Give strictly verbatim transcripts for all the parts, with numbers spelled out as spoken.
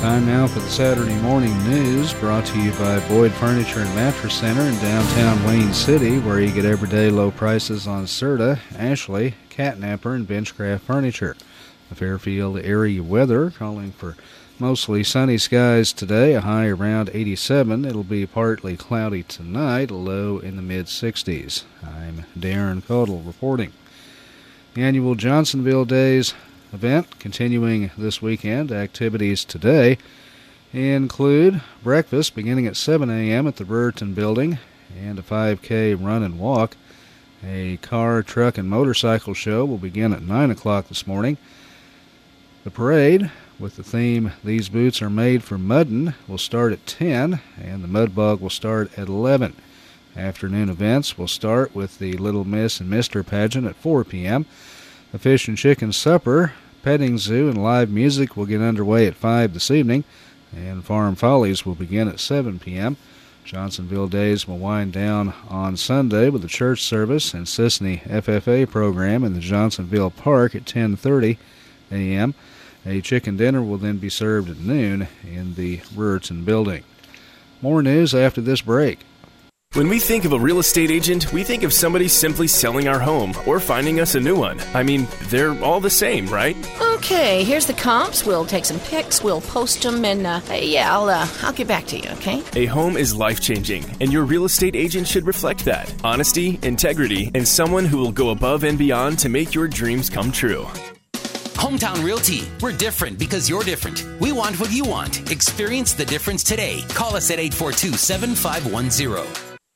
Time now for the Saturday morning news, brought to you by Boyd Furniture and Mattress Center in downtown Wayne City, where you get everyday low prices on Serta, Ashley, Catnapper, and Benchcraft furniture. The Fairfield area weather calling for mostly sunny skies today, a high around eighty-seven. It'll be partly cloudy tonight, a low in the mid-sixties. I'm Darren Caudle reporting. The annual Johnsonville Days event continuing this weekend. Activities today include breakfast beginning at seven a.m. at the Brewerton Building and a five K run and walk. A car, truck, and motorcycle show will begin at nine o'clock this morning. The parade, with the theme "These Boots Are Made for Muddin'," will start at ten, and the Mud Bog will start at eleven. Afternoon events will start with the Little Miss and Mister pageant at four p.m. The Fish and Chicken Supper, petting zoo, and live music will get underway at five this evening, and Farm Follies will begin at seven p.m. Johnsonville Days will wind down on Sunday with a church service and Sisney F F A program in the Johnsonville Park at ten thirty a.m. A chicken dinner will then be served at noon in the Brewerton Building. More news after this break. When we think of a real estate agent, we think of somebody simply selling our home or finding us a new one. I mean, they're all the same, right? Okay, here's the comps. We'll take some pics, we'll post them, and uh, yeah, I'll uh, I'll get back to you, okay? A home is life-changing, and your real estate agent should reflect that. Honesty, integrity, and someone who will go above and beyond to make your dreams come true. Hometown Realty. We're different because you're different. We want what you want. Experience the difference today. Call us at eight four two, seven five one zero.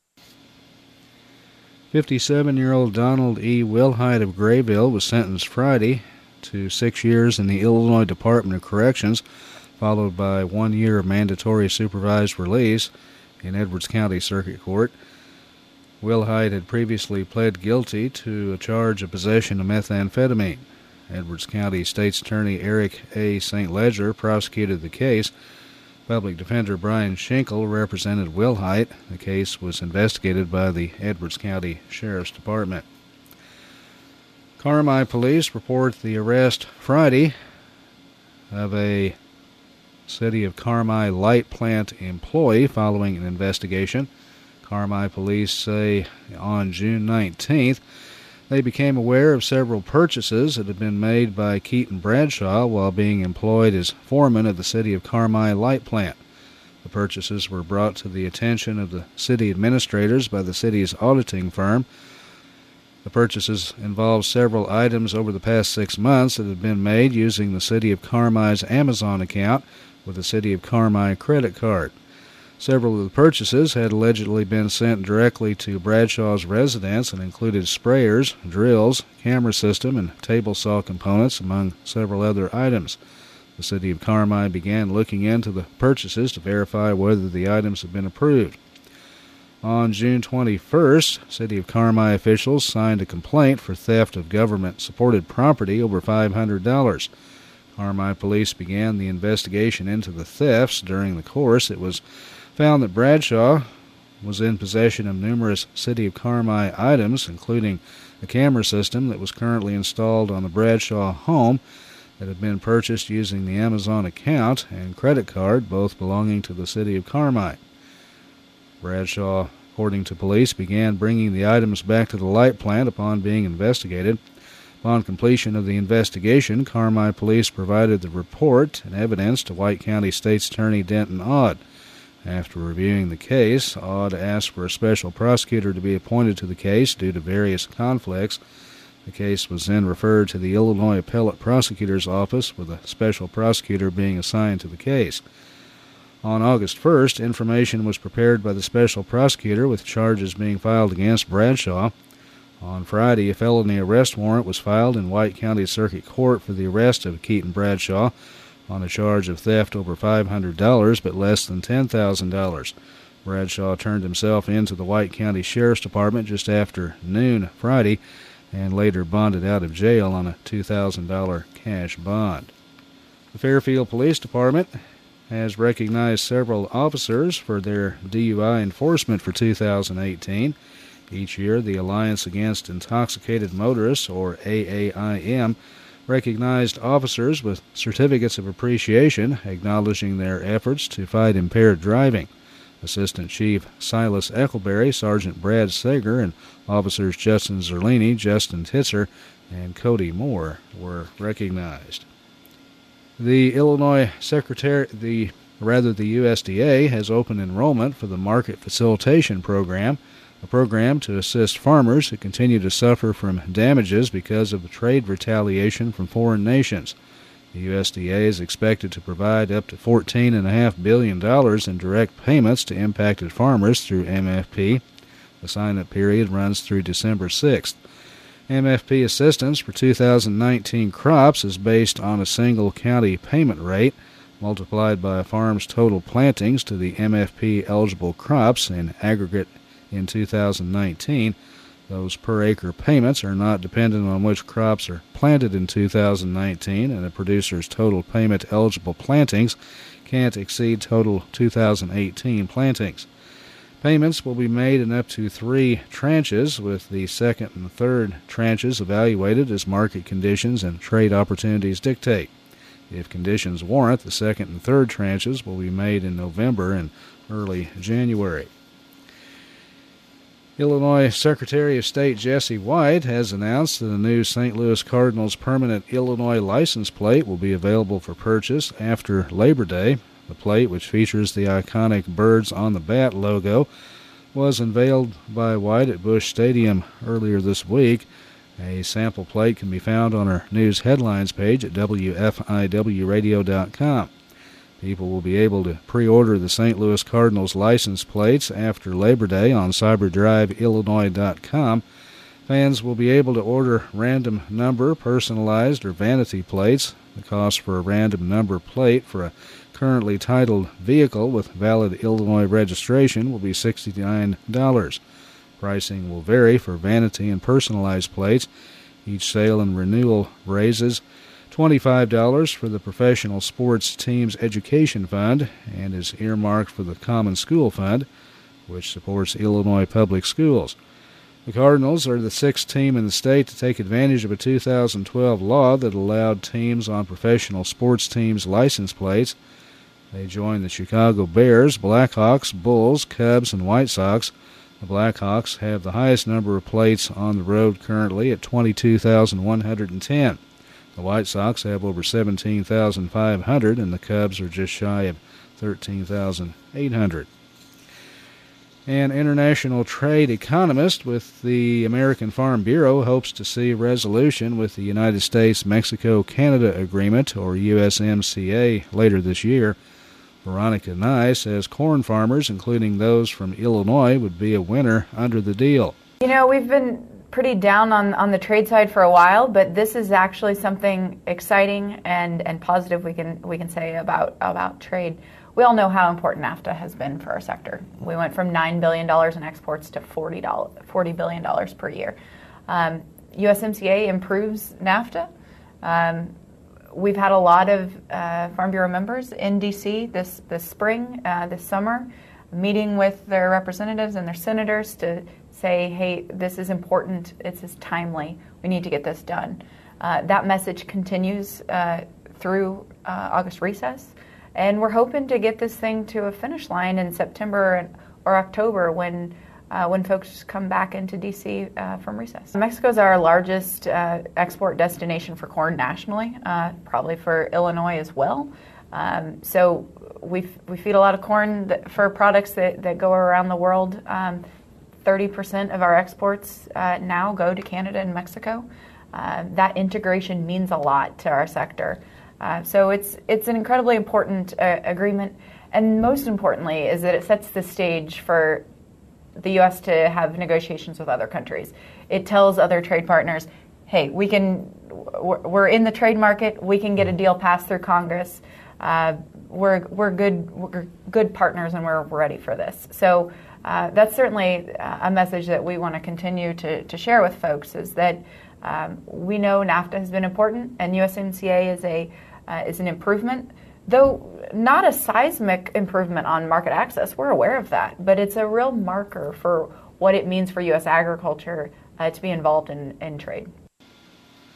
fifty-seven-year-old Donald E. Wilhite of Grayville was sentenced Friday to six years in the Illinois Department of Corrections, followed by one year of mandatory supervised release in Edwards County Circuit Court. Wilhite had previously pled guilty to a charge of possession of methamphetamine. Edwards County State's Attorney Eric A. Saint Ledger prosecuted the case. Public Defender Brian Schenkel represented Wilhite. The case was investigated by the Edwards County Sheriff's Department. Carmi police report the arrest Friday of a City of Carmi light plant employee following an investigation. Carmi police say on June nineteenth, they became aware of several purchases that had been made by Keaton Bradshaw while being employed as foreman of the City of Carmi light plant. The purchases were brought to the attention of the city administrators by the city's auditing firm. The purchases involved several items over the past six months that had been made using the City of Carmi's Amazon account with the City of Carmi credit card. Several of the purchases had allegedly been sent directly to Bradshaw's residence and included sprayers, drills, camera system, and table saw components, among several other items. The City of Carmi began looking into the purchases to verify whether the items had been approved. On June twenty-first, City of Carmi officials signed a complaint for theft of government-supported property over five hundred dollars. Carmi police began the investigation into the thefts. During the course, it was found that Bradshaw was in possession of numerous City of Carmi items, including a camera system that was currently installed on the Bradshaw home that had been purchased using the Amazon account and credit card, both belonging to the City of Carmi. Bradshaw, according to police, began bringing the items back to the light plant upon being investigated. Upon completion of the investigation, Carmi police provided the report and evidence to White County State's Attorney Denton Odd. After reviewing the case, Odd asked for a special prosecutor to be appointed to the case due to various conflicts. The case was then referred to the Illinois Appellate Prosecutor's Office, with a special prosecutor being assigned to the case. On August first, information was prepared by the special prosecutor with charges being filed against Bradshaw. On Friday, a felony arrest warrant was filed in White County Circuit Court for the arrest of Keaton Bradshaw on a charge of theft over five hundred dollars but less than ten thousand dollars. Bradshaw turned himself in to the White County Sheriff's Department just after noon Friday and later bonded out of jail on a two thousand dollars cash bond. The Fairfield Police Department has recognized several officers for their D U I enforcement for two thousand eighteen. Each year, the Alliance Against Intoxicated Motorists, or A A I M, recognized officers with certificates of appreciation acknowledging their efforts to fight impaired driving. Assistant Chief Silas Eckleberry, Sergeant Brad Sager, and Officers Justin Zerlini, Justin Titzer, and Cody Moore were recognized. The Illinois Secretary, the rather the U S D A, has opened enrollment for the Market Facilitation Program, a program to assist farmers who continue to suffer from damages because of the trade retaliation from foreign nations. The U S D A is expected to provide up to fourteen point five billion dollars in direct payments to impacted farmers through M F P. The sign-up period runs through December sixth. M F P assistance for two thousand nineteen crops is based on a single county payment rate multiplied by a farm's total plantings to the M F P-eligible crops in aggregate in two thousand nineteen. Those per-acre payments are not dependent on which crops are planted in two thousand nineteen, and a producer's total payment-eligible plantings can't exceed total two thousand eighteen plantings. Payments will be made in up to three tranches, with the second and third tranches evaluated as market conditions and trade opportunities dictate. If conditions warrant, the second and third tranches will be made in November and early January. Illinois Secretary of State Jesse White has announced that a new Saint Louis Cardinals permanent Illinois license plate will be available for purchase after Labor Day. The plate, which features the iconic Birds on the Bat logo, was unveiled by White at Busch Stadium earlier this week. A sample plate can be found on our news headlines page at W F I W radio dot com. People will be able to pre-order the Saint Louis Cardinals license plates after Labor Day on cyber drive illinois dot com. Fans will be able to order random number, personalized, or vanity plates. The cost for a random number plate for a currently titled vehicle with valid Illinois registration will be sixty-nine dollars. Pricing will vary for vanity and personalized plates. Each sale and renewal raises twenty-five dollars for the Professional Sports Teams Education Fund and is earmarked for the Common School Fund, which supports Illinois public schools. The Cardinals are the sixth team in the state to take advantage of a two thousand twelve law that allowed teams on professional sports teams license plates. They join the Chicago Bears, Blackhawks, Bulls, Cubs, and White Sox. The Blackhawks have the highest number of plates on the road currently at twenty-two thousand one hundred ten. The White Sox have over seventeen thousand five hundred, and the Cubs are just shy of thirteen thousand eight hundred. An international trade economist with the American Farm Bureau hopes to see a resolution with the United States-Mexico-Canada Agreement, or U S M C A, later this year. Veronica Nye says corn farmers, including those from Illinois, would be a winner under the deal. You know, we've been pretty down on, on the trade side for a while, but this is actually something exciting and, and positive we can we can say about, about trade. We all know how important NAFTA has been for our sector. We went from nine billion dollars in exports to forty billion dollars per year. Um, U S M C A improves NAFTA. Um, we've had a lot of uh, Farm Bureau members in D C this, this spring, uh, this summer, meeting with their representatives and their senators to say, hey, this is important, it's is timely, we need to get this done. Uh, that message continues uh, through uh, August recess, and we're hoping to get this thing to a finish line in September or October when uh, when folks come back into D C uh, from recess. Mexico is our largest uh, export destination for corn nationally, uh, probably for Illinois as well. Um, so we we feed a lot of corn that, for products that, that go around the world. Um, thirty percent of our exports uh, now go to Canada and Mexico. Uh, that integration means a lot to our sector. Uh, so it's it's an incredibly important uh, agreement, and most importantly is that it sets the stage for the U S to have negotiations with other countries. It tells other trade partners, hey, we can, we're in the trade market, we can get a deal passed through Congress. Uh, we're we're good we're good partners, and we're ready for this. So uh, that's certainly a message that we want to continue to to share with folks, is that um, we know NAFTA has been important, and U S M C A is a uh, is an improvement, though not a seismic improvement on market access. We're aware of that, but it's a real marker for what it means for U S agriculture uh, to be involved in, in trade.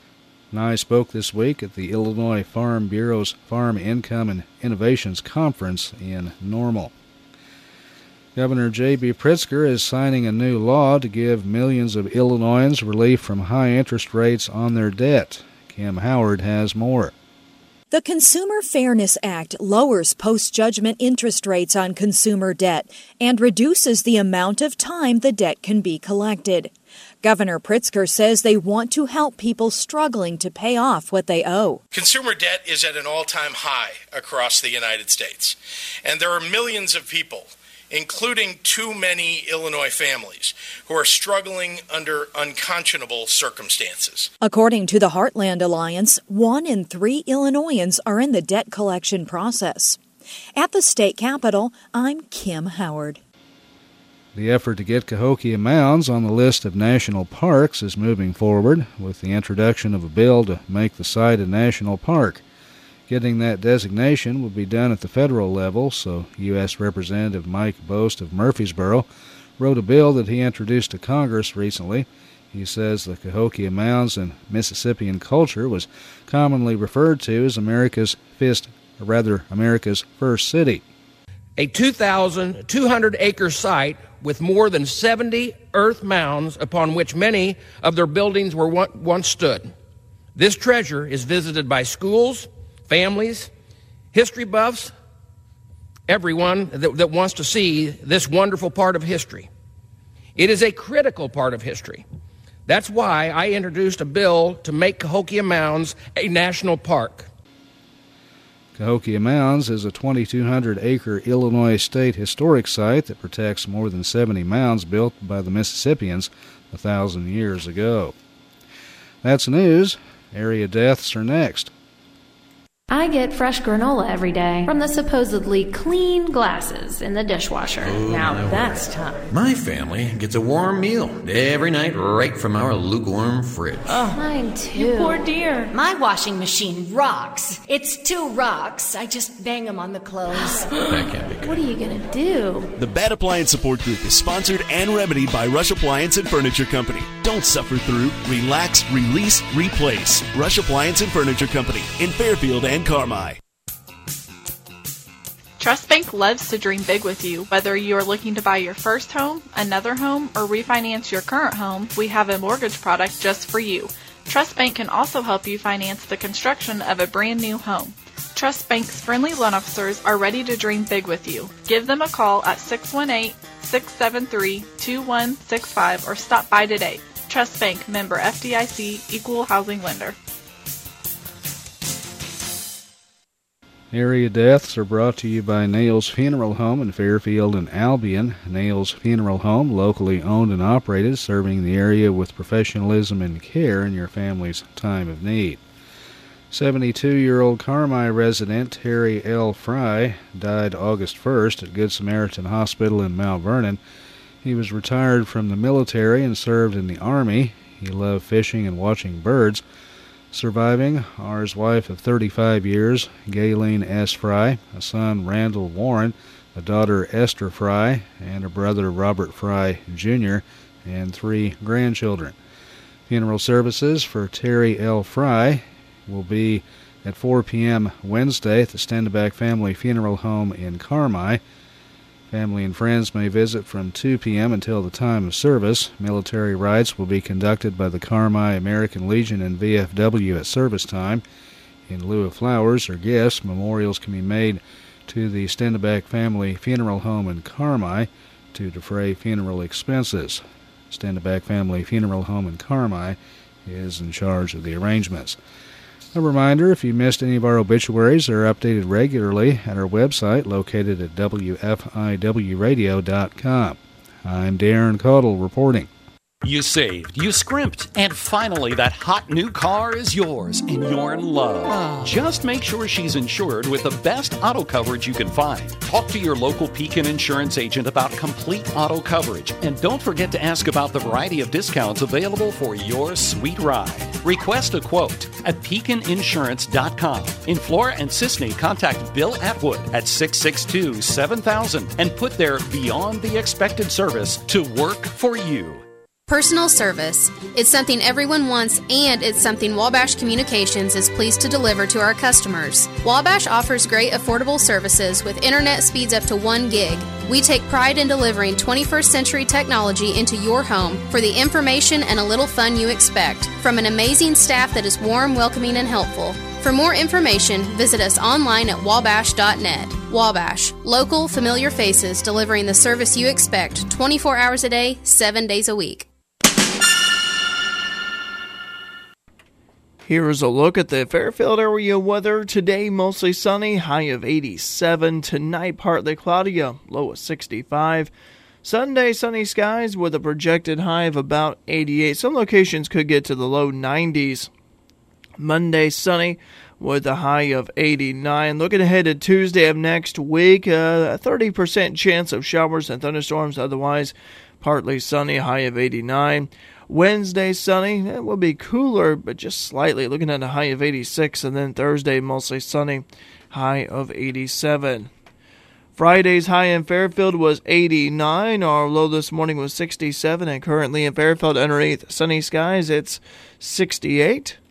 Nye spoke this week at the Illinois Farm Bureau's Farm Income and Innovations Conference in Normal. Governor J B. Pritzker is signing a new law to give millions of Illinoisans relief from high interest rates on their debt. Kim Howard has more. The Consumer Fairness Act lowers post-judgment interest rates on consumer debt and reduces the amount of time the debt can be collected. Governor Pritzker says they want to help people struggling to pay off what they owe. Consumer debt is at an all-time high across the United States, and there are millions of people, including too many Illinois families, who are struggling under unconscionable circumstances. According to the Heartland Alliance, one in three Illinoisans are in the debt collection process. At the state capitol, I'm Kim Howard. The effort to get Cahokia Mounds on the list of national parks is moving forward with the introduction of a bill to make the site a national park. Getting that designation will be done at the federal level, so U S Representative Mike Bost of Murfreesboro wrote a bill that he introduced to Congress recently. He says the Cahokia Mounds in Mississippian culture was commonly referred to as America's fist, or rather America's first city. A two thousand two hundred acre site with more than seventy earth mounds upon which many of their buildings were once stood. This treasure is visited by schools, families, history buffs, everyone that, that wants to see this wonderful part of history. It is a critical part of history. That's why I introduced a bill to make Cahokia Mounds a national park. Cahokia Mounds is a twenty-two hundred acre Illinois state historic site that protects more than seventy mounds built by the Mississippians a thousand years ago. That's news. Area deaths are next. I get fresh granola every day from the supposedly clean glasses in the dishwasher. Oh, now that's word. tough. My family gets a warm meal every night right from our lukewarm fridge. Oh, mine too. You poor dear. My washing machine rocks. It's two rocks. I just bang them on the clothes. That can't be good. What are you going to do? The Bad Appliance Support Group is sponsored and remedied by Rush Appliance and Furniture Company. Don't suffer through. Relax, release, replace. Rush Appliance and Furniture Company in Fairfield and Carmi. Trust Bank loves to dream big with you. Whether you are looking to buy your first home, another home, or refinance your current home, we have a mortgage product just for you. Trust Bank can also help you finance the construction of a brand new home. Trust Bank's friendly loan officers are ready to dream big with you. Give them a call at six one eight, six seven three, two one six five or stop by today. Trust Bank, member F D I C, equal housing lender. Area deaths are brought to you by Nails Funeral Home in Fairfield and Albion. Nails Funeral Home, locally owned and operated, serving the area with professionalism and care in your family's time of need. seventy-two-year-old Carmi resident Terry L. Fry died August first at Good Samaritan Hospital in Mount Vernon. He was retired from the military and served in the Army. He loved fishing and watching birds. Surviving are his wife of thirty-five years, Gayleen S. Fry, a son, Randall Warren, a daughter, Esther Fry, and a brother, Robert Fry, Junior, and three grandchildren. Funeral services for Terry L. Fry will be at four p.m. Wednesday at the Stendeback Family Funeral Home in Carmi. Family and friends may visit from two p.m. until the time of service. Military rites will be conducted by the Carmi American Legion and V F W at service time. In lieu of flowers or gifts, memorials can be made to the Stendeback Family Funeral Home in Carmi to defray funeral expenses. Stendeback Family Funeral Home in Carmi is in charge of the arrangements. A reminder, if you missed any of our obituaries, they're updated regularly at our website located at W F I W radio dot com. I'm Darren Caudle reporting. You saved, you scrimped, and finally that hot new car is yours and you're in love. Oh. Just make sure she's insured with the best auto coverage you can find. Talk to your local Pekin Insurance agent about complete auto coverage. And don't forget to ask about the variety of discounts available for your sweet ride. Request a quote at pekin insurance dot com. In Flora and Sisney, contact Bill Atwood at six six two, seven thousand and put their Beyond the Expected service to work for you. Personal service. It's something everyone wants, and it's something Wabash Communications is pleased to deliver to our customers. Wabash offers great affordable services with internet speeds up to one gig. We take pride in delivering twenty-first century technology into your home for the information and a little fun you expect from an amazing staff that is warm, welcoming, and helpful. For more information, visit us online at wabash dot net. Wabash, local, familiar faces delivering the service you expect twenty-four hours a day, seven days a week. Here is a look at the Fairfield area weather. Today, mostly sunny, high of eighty-seven. Tonight, partly cloudy, a low of sixty-five. Sunday, sunny skies with a projected high of about eighty-eight. Some locations could get to the low nineties. Monday, sunny with a high of eighty-nine. Looking ahead to Tuesday of next week, uh, a thirty percent chance of showers and thunderstorms. Otherwise, partly sunny, high of eighty-nine. Wednesday, sunny. It will be cooler, but just slightly. Looking at a high of eighty-six. And then Thursday, mostly sunny, high of eighty-seven. Friday's high in Fairfield was eighty-nine. Our low this morning was sixty-seven. And currently in Fairfield, underneath sunny skies, it's sixty-eight.